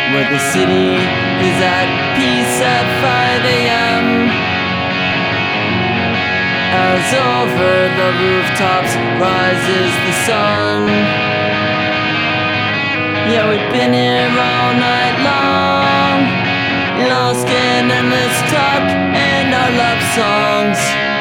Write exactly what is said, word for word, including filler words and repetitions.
where the city is at peace at five a.m. As over the rooftops rises the sun. Yeah, we've been here all night long, lost in endless talk and our love songs.